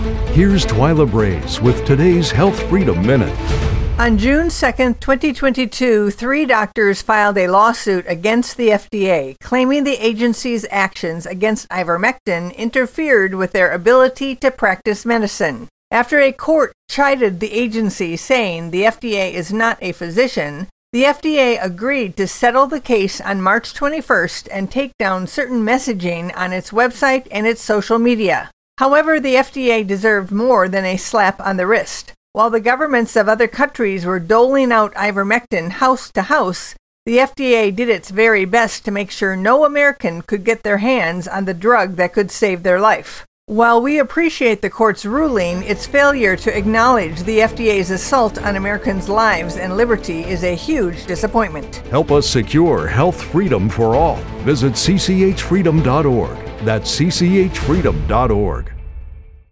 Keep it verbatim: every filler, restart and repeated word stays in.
Here's Twyla Brace with today's Health Freedom Minute. On June second, twenty twenty-two, three doctors filed a lawsuit against the F D A, claiming the agency's actions against ivermectin interfered with their ability to practice medicine. After a court chided the agency, saying the F D A is not a physician, the F D A agreed to settle the case on March twenty-first and take down certain messaging on its website and its social media. However, the F D A deserved more than a slap on the wrist. While the governments of other countries were doling out ivermectin house to house, the F D A did its very best to make sure no American could get their hands on the drug that could save their life. While we appreciate the court's ruling, its failure to acknowledge the F D A's assault on Americans' lives and liberty is a huge disappointment. Help us secure health freedom for all. Visit c c h freedom dot org. That's c c h freedom dot org.